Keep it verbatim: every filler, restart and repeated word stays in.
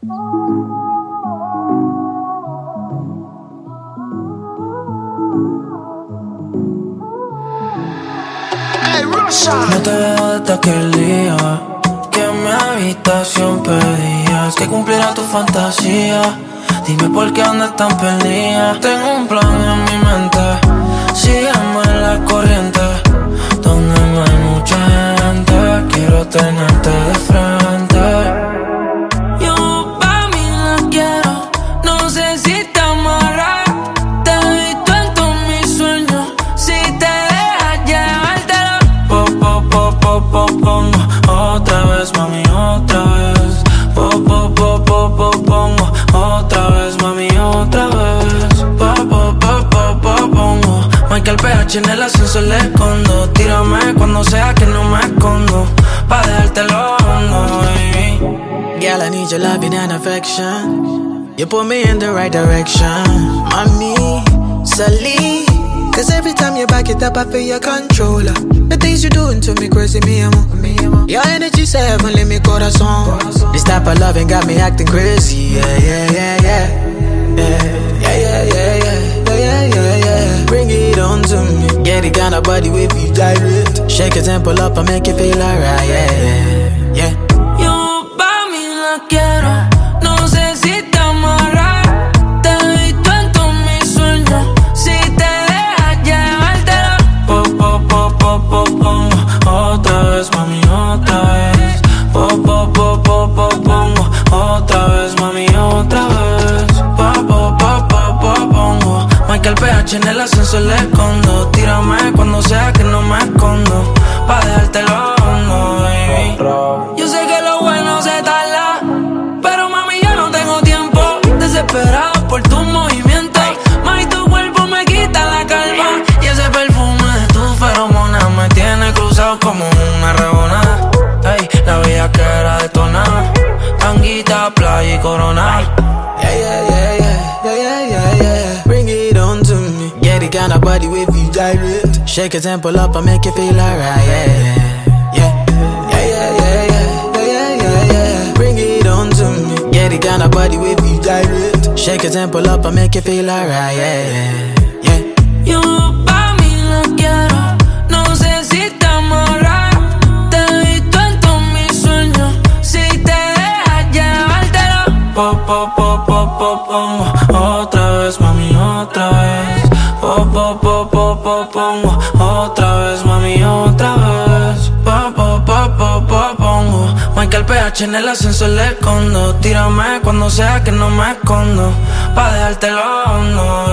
No te veo desde aquel día que en mi habitación pedías que cumpliera tu fantasía. Dime por qué andas tan perdida. Tengo un plan en mi mente, sígueme en la corriente, donde no hay mucha gente. Quiero tenerte de frente. Yo pa' mí la quiero, no sé si te amarra. Te he visto en todos mis sueños, si te dejas llevártela. Pop, pop, pop, pop, pop, pongo otra vez, mami, otra vez. Pop, pop, pop, pop, pop, pongo otra vez, mami, otra vez. Pop, pop, pop, pop, pop, pongo Michael P H en el ascensor le escondo. Tírame cuando sea que no me escondo, pa' dejártelo hondo, baby. Girl, I need your loving and affection. You put me in the right direction, mommy, Sally. Cause every time you back it up, I feel your controller. The things you doing to me crazy, me amo. Your energy say heavenly, mi corazón. This type of loving got me acting crazy. Yeah, yeah, yeah, yeah. Yeah, yeah, yeah, yeah, yeah, yeah, yeah, yeah. Bring it on to me. Get the kind of body with you direct. Shake it and pull up and make you feel alright. Yeah, yeah, yeah. Yo pa' mí la quiero, no sé si te amarra. Te he visto en todos mis sueños, si te dejas llevártela. Pop, pop, pop, pop, pop, pongo otra vez, mami, otra vez. Pop, pop, pop, pop, pop, pongo otra vez, mami, otra vez. Pop, pop, pop, pop, pop, pongo Michael P H en el ascensor le escondo. Tírame cuando sea que no me escondo, pa' dejártelo hondo, baby. Yo sé que lo bueno se tarda, pero mami yo no tengo tiempo. Desesperado por tus movimientos, mami tu cuerpo me quita la calma. Y ese perfume de tu feromona me tiene cruzado como una rebona. Ey, la vida que era detonada, tanguita, playa y corona. Yeah, yeah, yeah, yeah, yeah, yeah, yeah, yeah. Bring it on to me. Get the kind of body with you direct. Shake it and pull up and make you feel alright. Yeah, yeah, yeah, yeah, yeah, yeah, yeah, yeah, yeah, yeah. Bring it on to me. Get the kind of body with you direct. Shake it and pull up and make you feel alright. Yeah, yeah, yeah. Yo pa' mí la quiero, no sé si te amarra. Te he visto en todos mis sueños, si te dejas llevártela. Pop, pop, pop, pop, pop, pongo otra vez, mami, otra vez. Pop, pop, pop, pop, pop, pongo otra vez, mami, otra vez. Pop, pop, pop, pop, pop, pongo Michael P H en el ascensor le escondo. Tírame cuando sea que no me escondo, pa' dejártelo hondo.